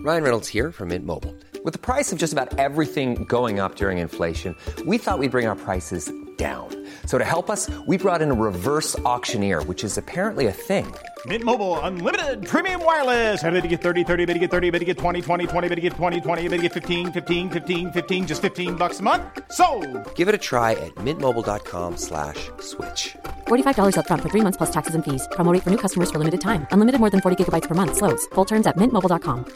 Ryan Reynolds here from Mint Mobile. With the price of just about everything going up during inflation, we thought we'd bring our prices down. So to help us, we brought in a reverse auctioneer, which is apparently a thing. Mint Mobile Unlimited Premium Wireless. How to get 30, 30, bit to get 30, bit to get 20, 20, 20, bit to get 20, 20, bit to get 15, 15, 15, 15, just $15 a month? Sold! Give it a try at mintmobile.com/switch. $45 up front for 3 months plus taxes and fees. Promo rate for new customers for limited time. Unlimited more than 40 gigabytes per month. Slows full terms at mintmobile.com.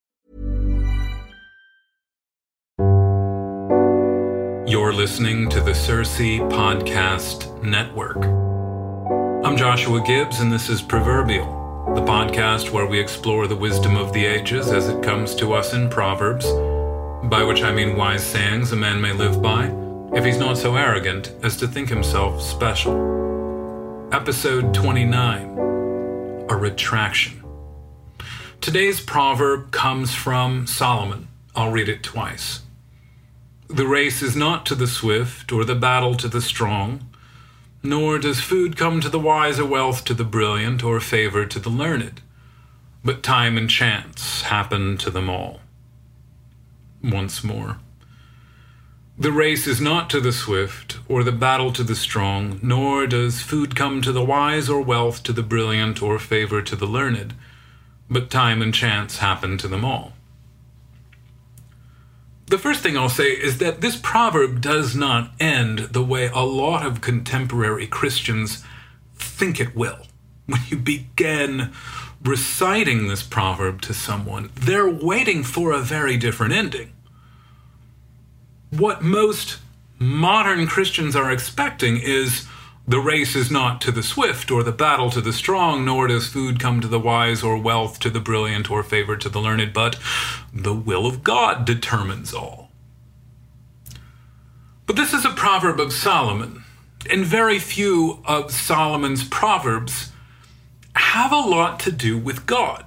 You're listening to the Cersei Podcast Network. I'm Joshua Gibbs, and this is Proverbial, the podcast where we explore the wisdom of the ages as it comes to us in Proverbs, by which I mean wise sayings a man may live by, if he's not so arrogant as to think himself special. Episode 29, A Retraction. Today's proverb comes from Solomon. I'll read it twice. The race is not to the swift, or the battle to the strong, nor does food come to the wise or wealth to the brilliant, or favor to the learned, but time and chance happen to them all. Once more. The race is not to the swift, or the battle to the strong, nor does food come to the wise or wealth to the brilliant, or favor to the learned, but time and chance happen to them all. The first thing I'll say is that this proverb does not end the way a lot of contemporary Christians think it will. When you begin reciting this proverb to someone, they're waiting for a very different ending. What most modern Christians are expecting is the race is not to the swift or the battle to the strong, nor does food come to the wise or wealth to the brilliant or favor to the learned, but the will of God determines all. But this is a proverb of Solomon, and very few of Solomon's proverbs have a lot to do with God.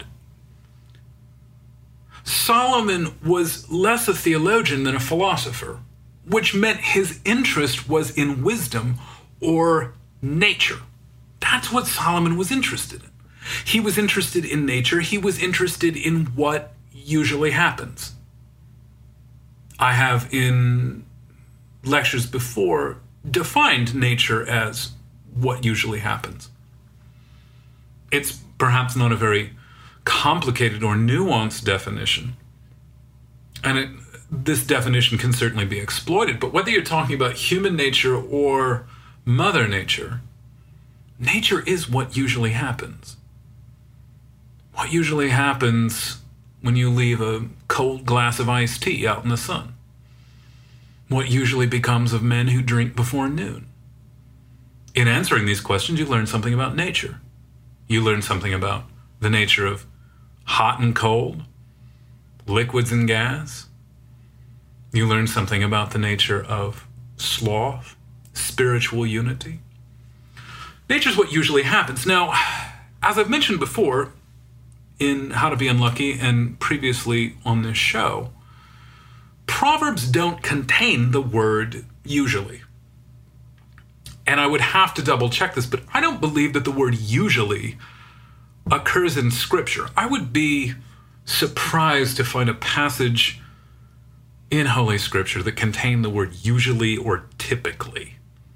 Solomon was less a theologian than a philosopher, which meant his interest was in wisdom or nature. That's what Solomon was interested in. He was interested in nature. He was interested in what usually happens. I have in lectures before defined nature as what usually happens. It's perhaps not a very complicated or nuanced definition, and this definition can certainly be exploited, but whether you're talking about human nature or Mother Nature, nature is what usually happens. What usually happens when you leave a cold glass of iced tea out in the sun? What usually becomes of men who drink before noon? In answering these questions, you learn something about nature. You learn something about the nature of hot and cold, liquids and gas. You learn something about the nature of sloth, spiritual unity. Nature's what usually happens. Now, as I've mentioned before in How to Be Unlucky and previously on this show, Proverbs don't contain the word usually. And I would have to double check this, but I don't believe that the word usually occurs in Scripture. I would be surprised to find a passage in Holy Scripture that contained the word usually or typically.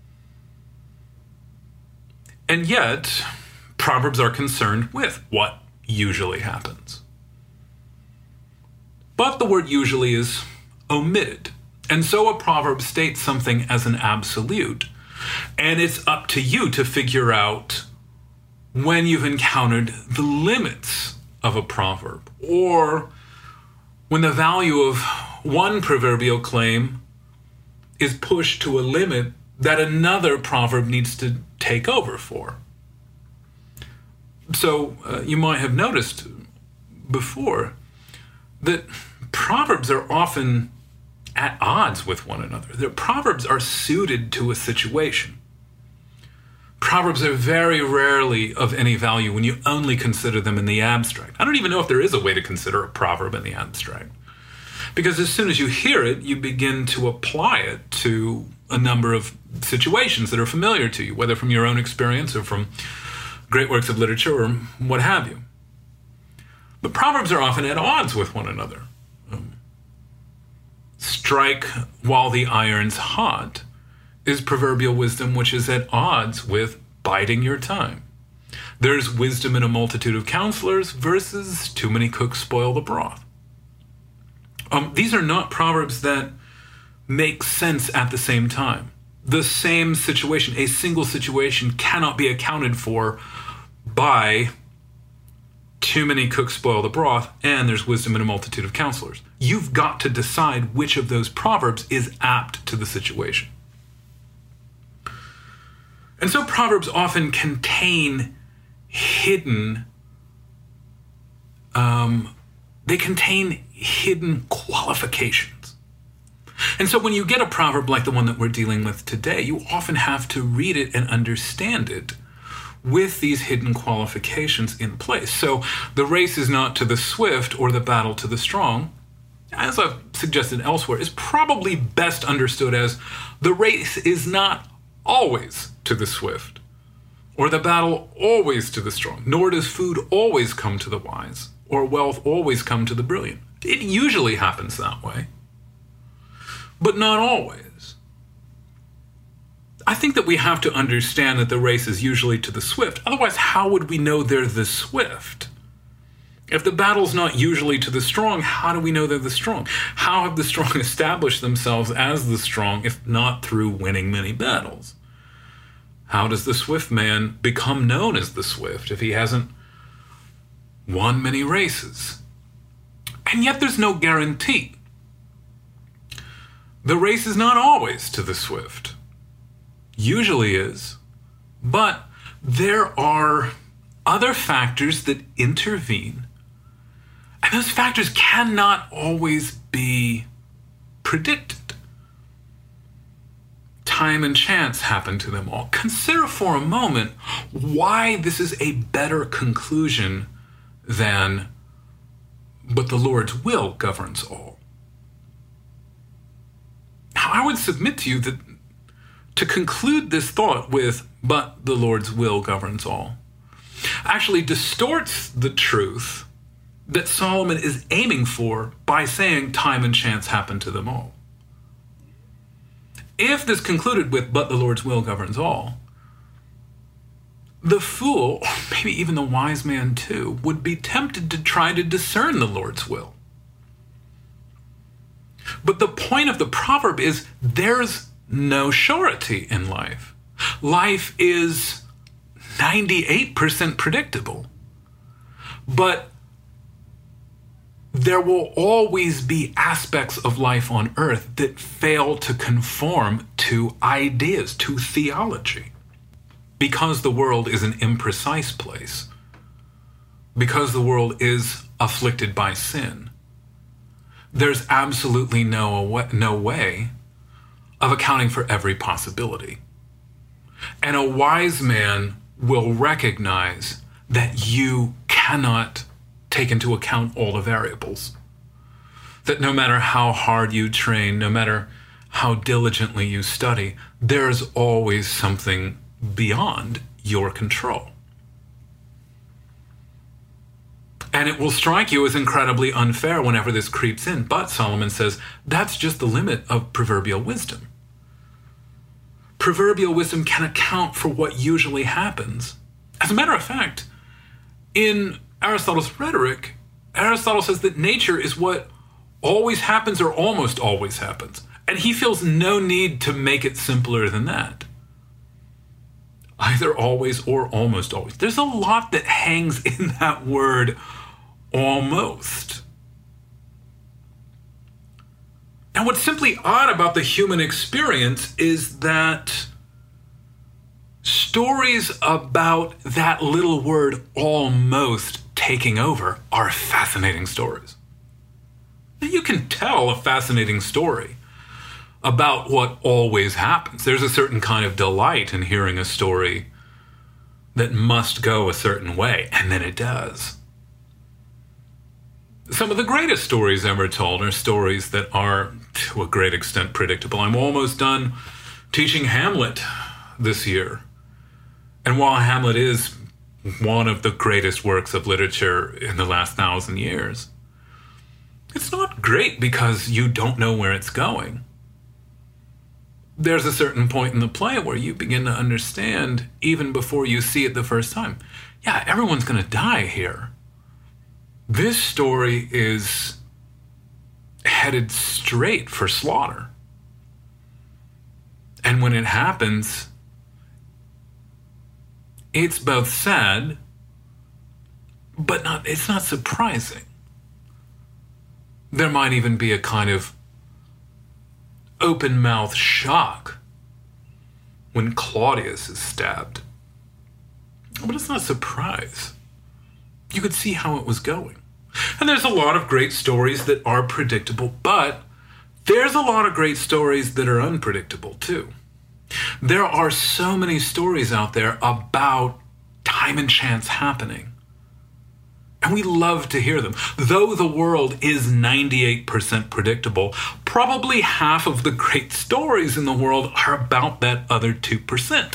And yet, Proverbs are concerned with what usually happens. But the word usually is omitted. And so a proverb states something as an absolute. And it's up to you to figure out when you've encountered the limits of a proverb, or when the value of one proverbial claim is pushed to a limit that another proverb needs to take over for. So you might have noticed before that proverbs are often at odds with one another. The proverbs are suited to a situation. Proverbs are very rarely of any value when you only consider them in the abstract. I don't even know if there is a way to consider a proverb in the abstract. Because as soon as you hear it, you begin to apply it to a number of situations that are familiar to you, whether from your own experience or from great works of literature or what have you. But Proverbs are often at odds with one another. Strike while the iron's hot is proverbial wisdom, which is at odds with biding your time. There's wisdom in a multitude of counselors versus too many cooks spoil the broth. These are not proverbs that make sense at the same time. The same situation, a single situation, cannot be accounted for by too many cooks spoil the broth and there's wisdom in a multitude of counselors. You've got to decide which of those proverbs is apt to the situation. And so proverbs often contain hidden qualifications. And so when you get a proverb like the one that we're dealing with today, you often have to read it and understand it with these hidden qualifications in place. So the race is not to the swift or the battle to the strong, as I've suggested elsewhere, is probably best understood as the race is not always to the swift, or the battle always to the strong, nor does food always come to the wise, or wealth always come to the brilliant. It usually happens that way, but not always. I think that we have to understand that the race is usually to the swift. Otherwise, how would we know they're the swift? If the battle's not usually to the strong, how do we know they're the strong? How have the strong established themselves as the strong if not through winning many battles? How does the swift man become known as the swift if he hasn't won many races? And yet there's no guarantee. The race is not always to the swift. Usually is, but there are other factors that intervene, and those factors cannot always be predicted. Time and chance happen to them all. Consider for a moment why this is a better conclusion than, but the Lord's will governs all. Now, I would submit to you that to conclude this thought with, but the Lord's will governs all, actually distorts the truth that Solomon is aiming for by saying time and chance happen to them all. If this concluded with, but the Lord's will governs all, the fool, or maybe even the wise man too, would be tempted to try to discern the Lord's will. But the point of the proverb is there's no surety in life. Life is 98% predictable. But there will always be aspects of life on earth that fail to conform to ideas, to theology. Because the world is an imprecise place. Because the world is afflicted by sin. There's absolutely no way of accounting for every possibility. And a wise man will recognize that you cannot take into account all the variables. That no matter how hard you train, no matter how diligently you study, there's always something beyond your control. And it will strike you as incredibly unfair whenever this creeps in. But Solomon says that's just the limit of proverbial wisdom. Proverbial wisdom can account for what usually happens. As a matter of fact, in Aristotle's Rhetoric, Aristotle says that nature is what always happens or almost always happens. And he feels no need to make it simpler than that. Either always or almost always. There's a lot that hangs in that word almost. Now, what's simply odd about the human experience is that stories about that little word almost taking over are fascinating stories. You can tell a fascinating story about what always happens. There's a certain kind of delight in hearing a story that must go a certain way, and then it does. Some of the greatest stories ever told are stories that are, to a great extent, predictable. I'm almost done teaching Hamlet this year. And while Hamlet is one of the greatest works of literature in the last 1,000 years. It's not great because you don't know where it's going. There's a certain point in the play where you begin to understand, even before you see it the first time, yeah, everyone's going to die here. This story is headed straight for slaughter. And when it happens, it's both sad, but it's not surprising. There might even be a kind of open-mouthed shock when Claudius is stabbed. But it's not a surprise. You could see how it was going. And there's a lot of great stories that are predictable, but there's a lot of great stories that are unpredictable too. There are so many stories out there about time and chance happening. And we love to hear them. Though the world is 98% predictable, probably half of the great stories in the world are about that other 2%.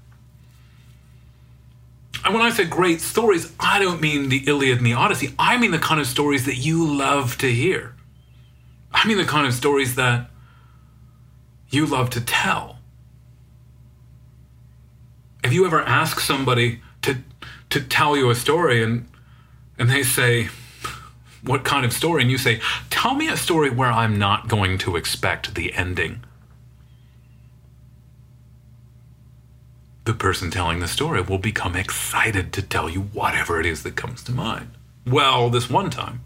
And when I say great stories, I don't mean the Iliad and the Odyssey. I mean the kind of stories that you love to hear. I mean the kind of stories that you love to tell. If you ever ask somebody to tell you a story and they say, what kind of story? And you say, tell me a story where I'm not going to expect the ending. The person telling the story will become excited to tell you whatever it is that comes to mind. Well, this one time.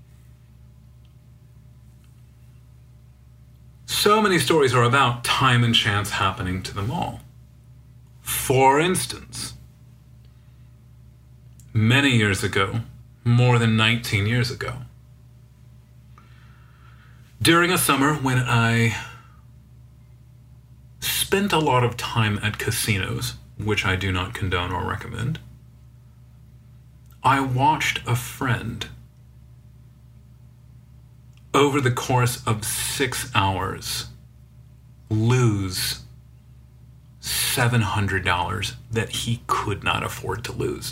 So many stories are about time and chance happening to them all. For instance, many years ago, more than 19 years ago, during a summer when I spent a lot of time at casinos, which I do not condone or recommend, I watched a friend over the course of 6 hours lose $700 that he could not afford to lose.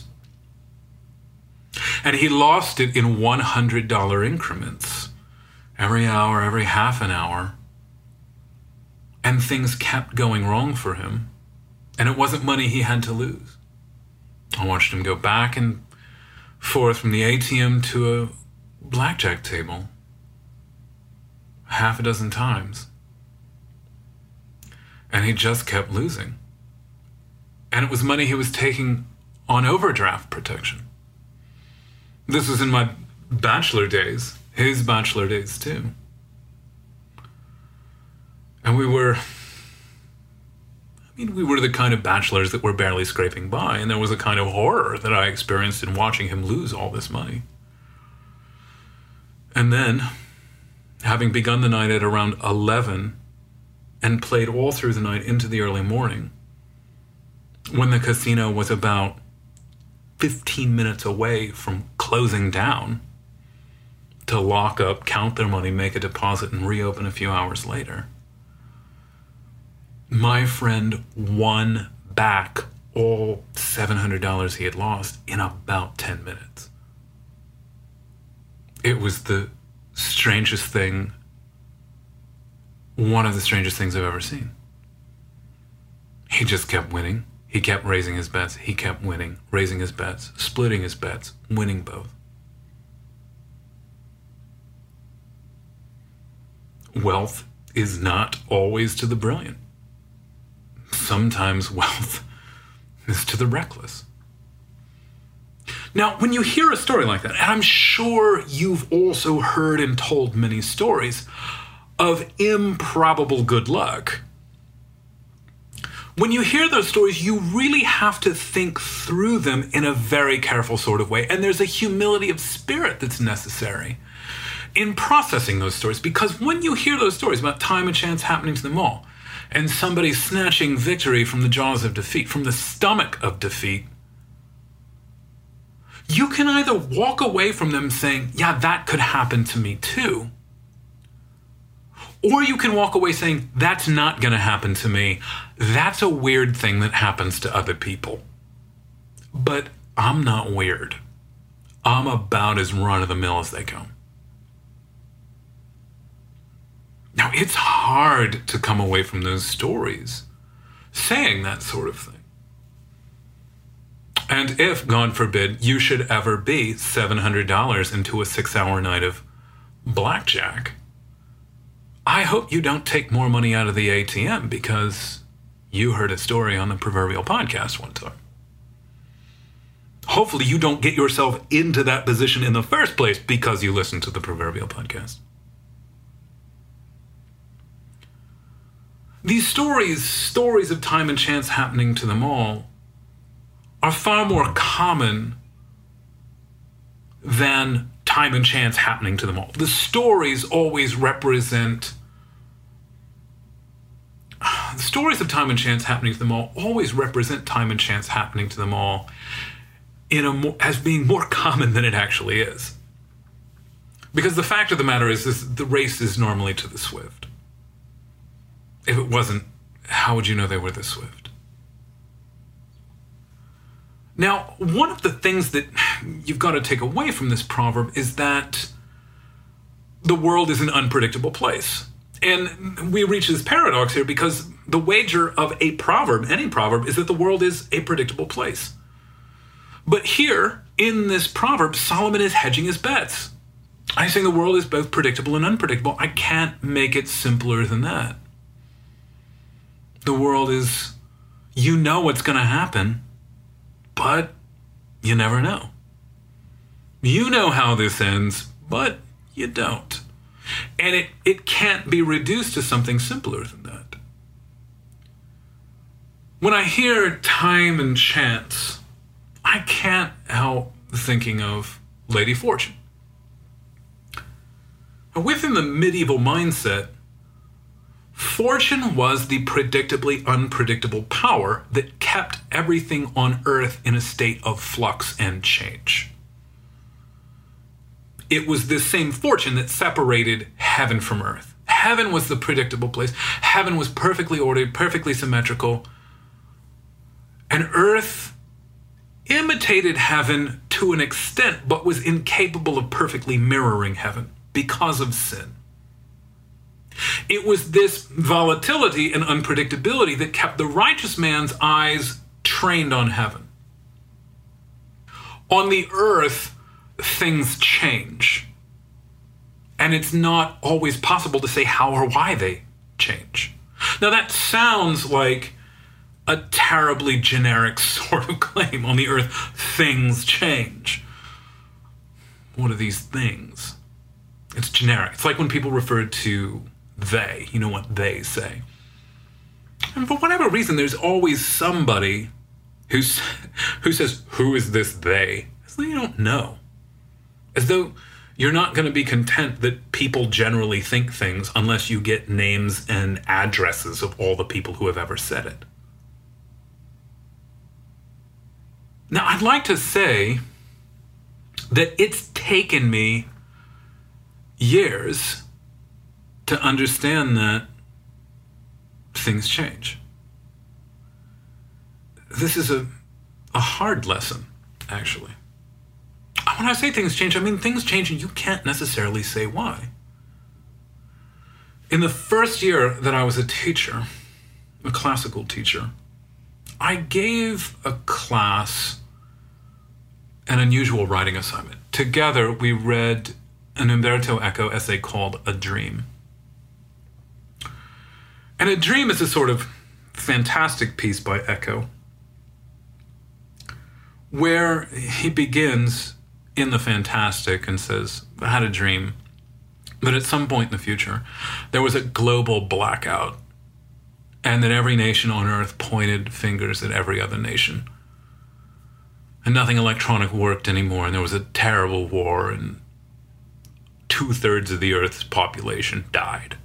And he lost it in $100 increments, every hour, every half an hour. And things kept going wrong for him. And it wasn't money he had to lose. I watched him go back and forth from the ATM to a blackjack table half a dozen times. And he just kept losing. And it was money he was taking on overdraft protection. This was in my bachelor days, his bachelor days too. And we were the kind of bachelors that were barely scraping by, and there was a kind of horror that I experienced in watching him lose all this money. And then, having begun the night at around 11 and played all through the night into the early morning, when the casino was about 15 minutes away from closing down to lock up, count their money, make a deposit, and reopen a few hours later, my friend won back all $700 he had lost in about 10 minutes. It was the strangest thing, one of the strangest things I've ever seen. He just kept winning. He kept raising his bets. He kept winning, raising his bets, splitting his bets, winning both. Wealth is not always to the brilliant. Sometimes wealth is to the reckless. Now, when you hear a story like that, and I'm sure you've also heard and told many stories of improbable good luck, when you hear those stories, you really have to think through them in a very careful sort of way. And there's a humility of spirit that's necessary in processing those stories. Because when you hear those stories about time and chance happening to them all, and somebody snatching victory from the jaws of defeat, from the stomach of defeat, you can either walk away from them saying, yeah, that could happen to me too. Or you can walk away saying, that's not going to happen to me. That's a weird thing that happens to other people. But I'm not weird. I'm about as run-of-the-mill as they come. Now, it's hard to come away from those stories saying that sort of thing. And if, God forbid, you should ever be $700 into a 6-hour night of blackjack, I hope you don't take more money out of the ATM because you heard a story on the Proverbial Podcast one time. Hopefully you don't get yourself into that position in the first place because you listened to the Proverbial Podcast. These stories of time and chance happening to them all, are far more common than time and chance happening to them all. The stories always represent... The stories of time and chance happening to them all always represent time and chance happening to them all as being more common than it actually is. Because the fact of the matter is the race is normally to the swift. If it wasn't, how would you know they were the swift? Now, one of the things that you've got to take away from this proverb is that the world is an unpredictable place. And we reach this paradox here because the wager of a proverb, any proverb, is that the world is a predictable place. But here, in this proverb, Solomon is hedging his bets. I'm saying the world is both predictable and unpredictable. I can't make it simpler than that. The world is, you know what's going to happen, but you never know. You know how this ends, but you don't. And it can't be reduced to something simpler than that. When I hear time and chance, I can't help thinking of Lady Fortune. Within the medieval mindset, Fortune was the predictably unpredictable power that kept everything on Earth in a state of flux and change. It was this same Fortune that separated heaven from Earth. Heaven was the predictable place. Heaven was perfectly ordered, perfectly symmetrical. And Earth imitated heaven to an extent, but was incapable of perfectly mirroring heaven because of sin. It was this volatility and unpredictability that kept the righteous man's eyes trained on heaven. On the earth, things change. And it's not always possible to say how or why they change. Now that sounds like a terribly generic sort of claim. On the earth, things change. What are these things? It's generic. It's like when people refer to they, you know what they say. And for whatever reason, there's always somebody who says, who is this they? As though you don't know. As though you're not going to be content that people generally think things unless you get names and addresses of all the people who have ever said it. Now, I'd like to say that it's taken me years to understand that things change. This is a hard lesson, actually. When I say things change, I mean things change and you can't necessarily say why. In the first year that I was a teacher, a classical teacher, I gave a class an unusual writing assignment. Together, we read an Umberto Eco essay called A Dream. And A Dream is a sort of fantastic piece by Eco, where he begins in the fantastic and says, I had a dream that at some point in the future, there was a global blackout, and that every nation on earth pointed fingers at every other nation. And nothing electronic worked anymore, and there was a terrible war, and 2/3 of the earth's population died.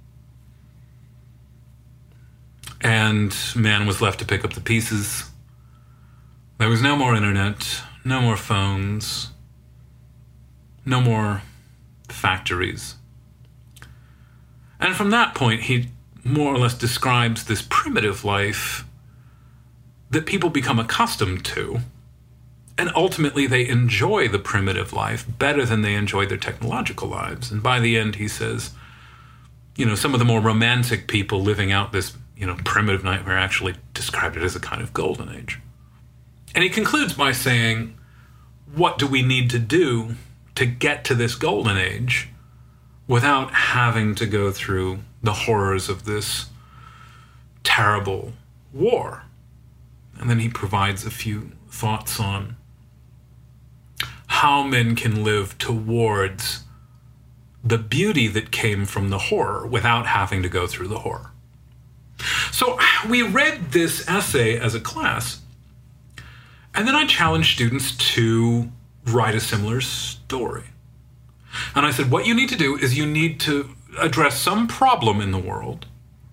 And man was left to pick up the pieces. There was no more internet, no more phones, no more factories. And from that point, he more or less describes this primitive life that people become accustomed to And ultimately, they enjoy the primitive life better than they enjoy their technological lives. And by the end, he says, some of the more romantic people living out this, primitive nightmare actually described it as a kind of golden age. And he concludes by saying, what do we need to do to get to this golden age without having to go through the horrors of this terrible war? And then he provides a few thoughts on how men can live towards the beauty that came from the horror without having to go through the horror. So we read this essay as a class, and then I challenged students to write a similar story. And I said, what you need to do is you need to address some problem in the world.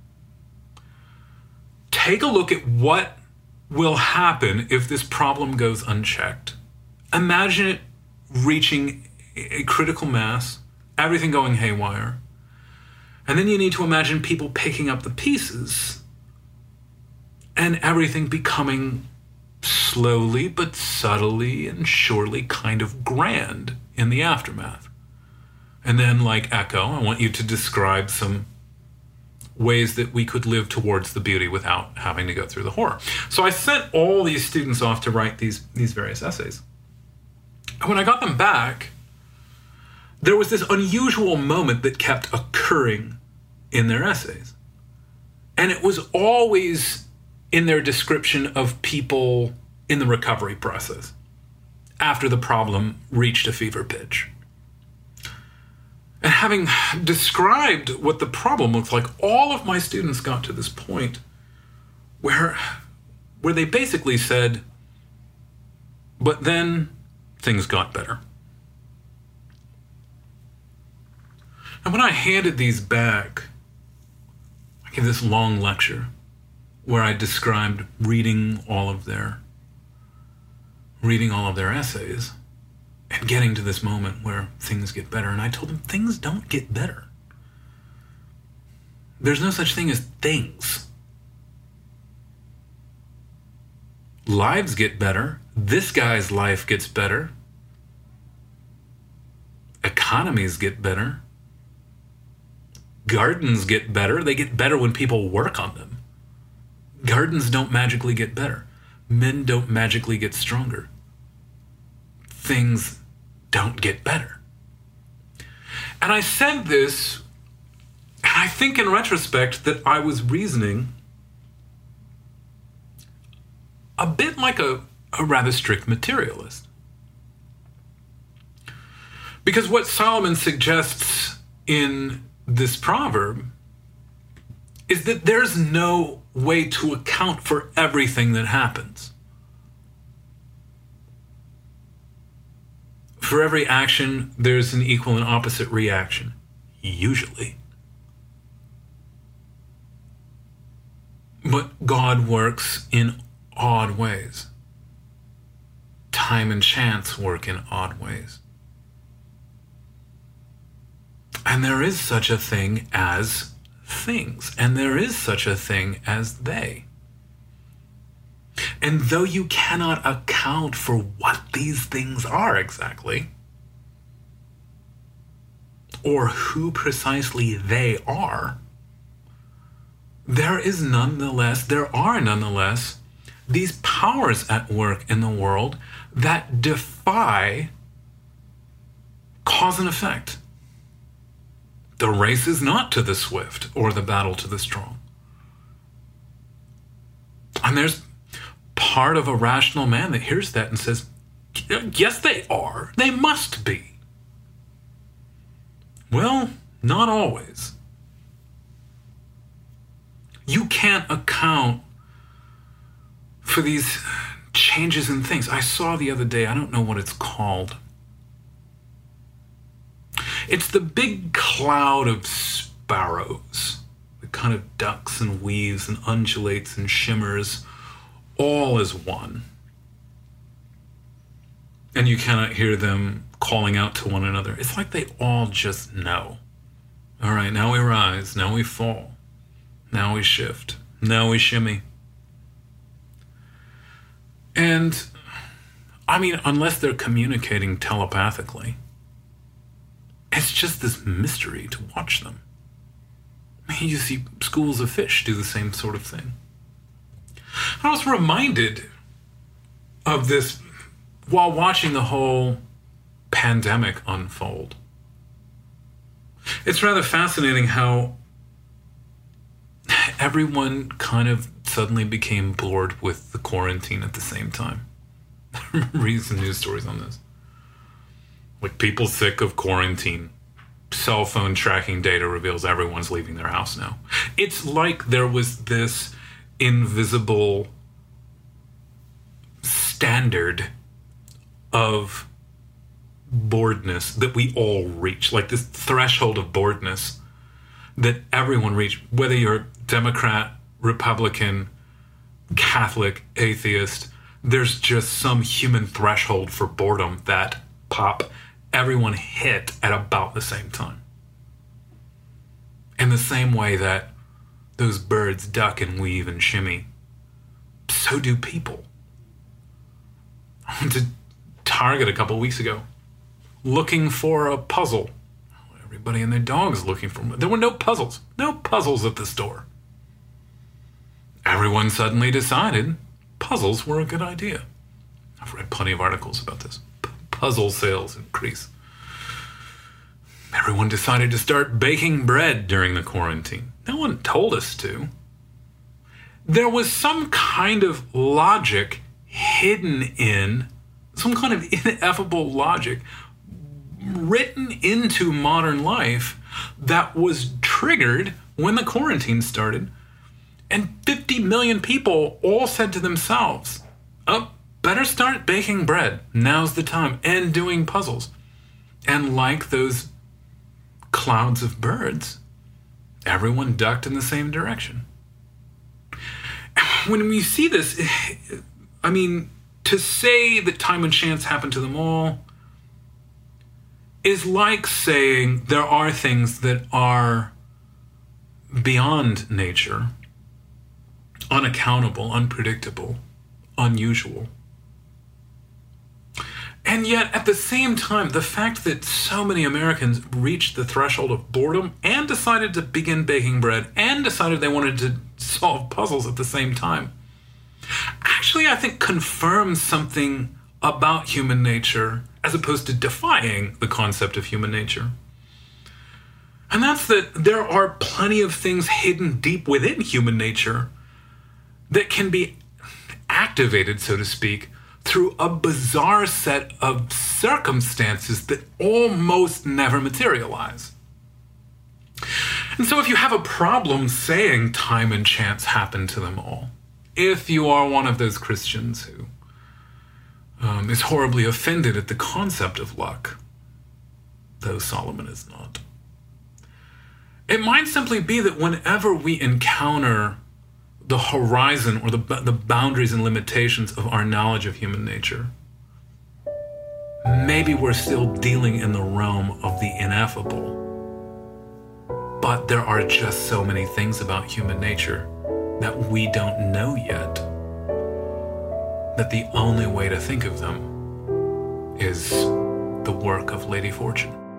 Take a look at what will happen if this problem goes unchecked. Imagine it reaching a critical mass, everything going haywire. And then you need to imagine people picking up the pieces and everything becoming slowly but subtly and surely kind of grand in the aftermath. And then, like Echo, I want you to describe some ways that we could live towards the beauty without having to go through the horror. So I sent all these students off to write these various essays. And when I got them back, there was this unusual moment that kept occurring in their essays. And it was always in their description of people in the recovery process after the problem reached a fever pitch. And having described what the problem looked like, all of my students got to this point where they basically said, but then things got better. And when I handed these back, I gave this long lecture where I described reading all of their essays and getting to this moment where things get better. And I told them, things don't get better. There's no such thing as things. Lives get better. This guy's life gets better. Economies get better. Gardens get better. They get better when people work on them. Gardens don't magically get better. Men don't magically get stronger. Things don't get better. And I said this, and I think in retrospect that I was reasoning a bit like a rather strict materialist. Because what Solomon suggests in this proverb is that there's no way to account for everything that happens. For every action, there's an equal and opposite reaction, usually. But God works in odd ways. Time and chance work in odd ways. And there is such a thing as things, and there is such a thing as they. And though you cannot account for what these things are exactly, or who precisely they are, there are nonetheless these powers at work in the world that defy cause and effect. The race is not to the swift or the battle to the strong. And there's part of a rational man that hears that and says, yes, they are. They must be. Well, not always. You can't account for these changes in things. I saw the other day, I don't know what it's called. It's the big cloud of sparrows that kind of ducks and weaves and undulates and shimmers all as one. And you cannot hear them calling out to one another. It's like they all just know. All right, now we rise, now we fall, now we shift, now we shimmy. And I mean, unless they're communicating telepathically. It's just this mystery to watch them. You see schools of fish do the same sort of thing. I was reminded of this while watching the whole pandemic unfold. It's rather fascinating how everyone kind of suddenly became bored with the quarantine at the same time. I remember reading some news stories on this. Like, people sick of quarantine. Cell phone tracking data reveals everyone's leaving their house now. It's like there was this invisible standard of boredness that we all reach, like this threshold of boredness that everyone reached, whether you're Democrat, Republican, Catholic, atheist. There's just some human threshold for boredom that everyone hit at about the same time. In the same way that those birds duck and weave and shimmy, so do people. I went to Target a couple weeks ago looking for a puzzle. Everybody and their dog's looking for them. There were no puzzles. No puzzles at the store. Everyone suddenly decided puzzles were a good idea. I've read plenty of articles about this. Puzzle sales increase. Everyone decided to start baking bread during the quarantine. No one told us to. There was some kind of logic hidden in, some kind of ineffable logic written into modern life that was triggered when the quarantine started. And 50 million people all said to themselves, oh, better start baking bread. Now's the time. And doing puzzles. And like those clouds of birds, everyone ducked in the same direction. When we see this, I mean, to say that time and chance happened to them all is like saying there are things that are beyond nature, unaccountable, unpredictable, unusual. And yet, at the same time, the fact that so many Americans reached the threshold of boredom and decided to begin baking bread and decided they wanted to solve puzzles at the same time, actually, I think, confirms something about human nature as opposed to defying the concept of human nature. And that's that there are plenty of things hidden deep within human nature that can be activated, so to speak, through a bizarre set of circumstances that almost never materialize. And so if you have a problem saying time and chance happen to them all, if you are one of those Christians who is horribly offended at the concept of luck, though Solomon is not, it might simply be that whenever we encounter the horizon or the boundaries and limitations of our knowledge of human nature, maybe we're still dealing in the realm of the ineffable. But there are just so many things about human nature that we don't know yet, that the only way to think of them is the work of Lady Fortune.